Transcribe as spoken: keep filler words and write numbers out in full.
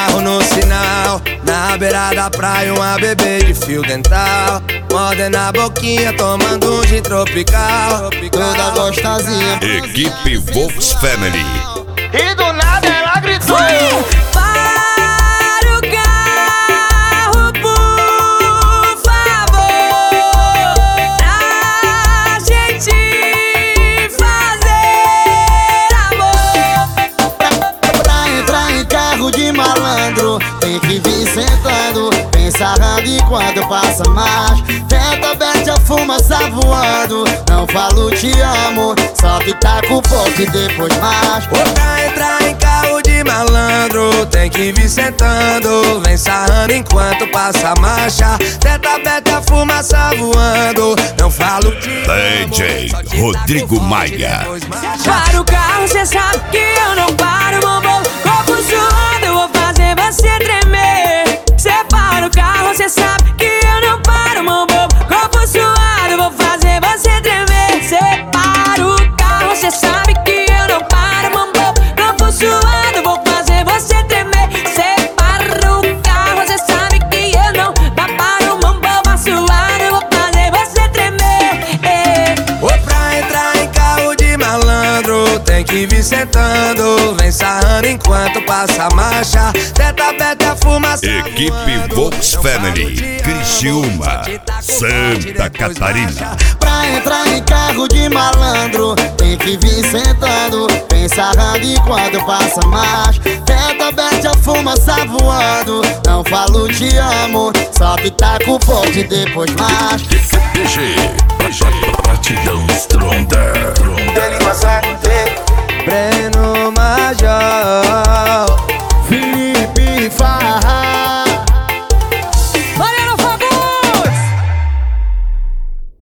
carro no sinal, na beira da praia uma bebê de fio dental, mordendo a boquinha, tomando um gin tropical, toda gostosinha. Equipe Volks Family. E do nada ela gritou: para o carro, por favor, pra gente fazer amor. Pra entrar em carro de malandro, tem que vir sentando, bem sarrando enquanto passa marcha. Tenta aberta, a fumaça voando, não falo te amo, só que tá com pouco e depois mais. Pra entrar em carro de malandro, tem que vir sentando, vem sarrando enquanto passa a marcha. Tenta aberta, a fumaça voando, não falo te amo. D J Rodrigo Maia. Para o carro, cê sabe que eu não paro, bombom. Corpo suando, eu vou fazer você tremer. Cê para o carro, cê sabe que eu não paro, bombom. Corpo suado, eu vou fazer você tremer. Cê para o carro, cê sabe que eu não paro, bombom. Corpo suado, eu vou fazer você tremer. Cê para o carro, cê sabe que eu não paro, bombom. Suado, eu vou fazer você tremer. eh. Ô, pra entrar em carro de malandro, tem que vir sentando, vem sarrando enquanto passa a marcha. Tenta aberta, a fumaça Equipe Volks Family. Criciúma, Santa Catarina. Pra entrar em carro de malandro, tem que vir sentando, bem sarrando enquanto passa marcha. Tenta aberta, a fumaça voando, não falo te amo, só que tá com pouco e depois mais. D G, Batidão Stronda. Ele